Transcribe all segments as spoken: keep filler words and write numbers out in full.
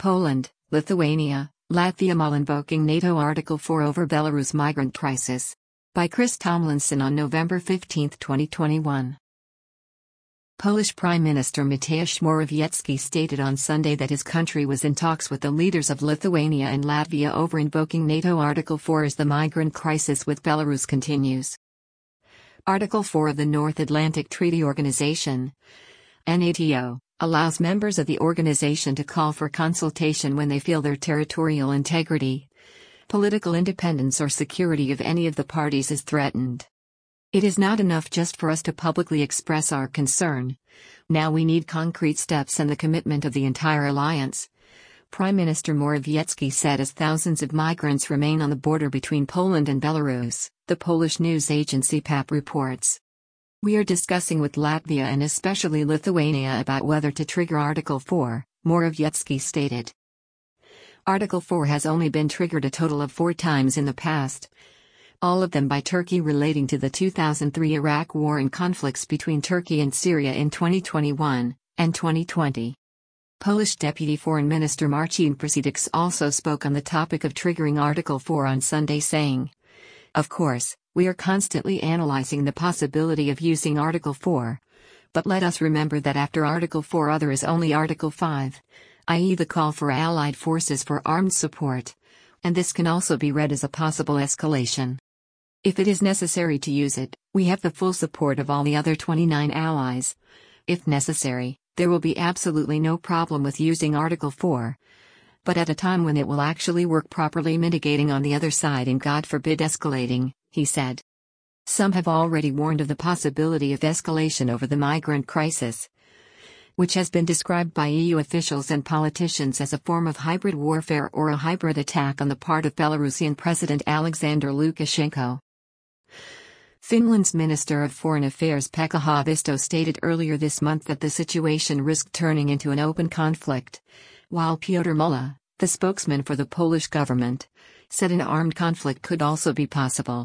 Poland, Lithuania, Latvia all invoking NATO Article four over Belarus migrant crisis. By Chris Tomlinson on November fifteenth, twenty twenty-one. Polish Prime Minister Mateusz Morawiecki stated on Sunday that his country was in talks with the leaders of Lithuania and Latvia over invoking NATO Article four as the migrant crisis with Belarus continues. Article four of the North Atlantic Treaty Organization, NATO, allows members of the organization to call for consultation when they feel their territorial integrity, political independence or security of any of the parties is threatened. It is not enough just for us to publicly express our concern. Now we need concrete steps and the commitment of the entire alliance, Prime Minister Morawiecki said as thousands of migrants remain on the border between Poland and Belarus, the Polish news agency P A P reports. We are discussing with Latvia and especially Lithuania about whether to trigger Article four, Morawiecki stated. Article four has only been triggered a total of four times in the past, all of them by Turkey relating to the two thousand three Iraq War and conflicts between Turkey and Syria in twenty twenty-one and twenty twenty. Polish Deputy Foreign Minister Marcin Przydacz also spoke on the topic of triggering Article four on Sunday, saying, "Of course, we are constantly analyzing the possibility of using Article four, but let us remember that after Article four there is only Article five, that is the call for Allied forces for armed support, and this can also be read as a possible escalation. If it is necessary to use it, we have the full support of all the other twenty-nine allies. If necessary, there will be absolutely no problem with using Article four, but at a time when it will actually work properly, mitigating on the other side and God forbid escalating," he said. Some have already warned of the possibility of escalation over the migrant crisis, which has been described by E U officials and politicians as a form of hybrid warfare or a hybrid attack on the part of Belarusian President Alexander Lukashenko. Finland's Minister of Foreign Affairs Pekka Haavisto stated earlier this month that the situation risked turning into an open conflict, while Piotr Mulla, the spokesman for the Polish government, said an armed conflict could also be possible.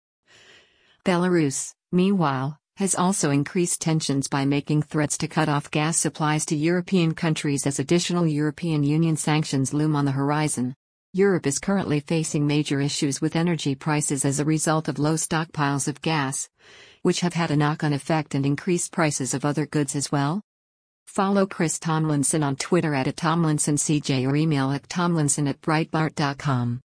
Belarus, meanwhile, has also increased tensions by making threats to cut off gas supplies to European countries as additional European Union sanctions loom on the horizon. Europe is currently facing major issues with energy prices as a result of low stockpiles of gas, which have had a knock-on effect and increased prices of other goods as well. Follow Chris Tomlinson on Twitter at Tomlinson C J or email at tomlinson at breitbart dot com.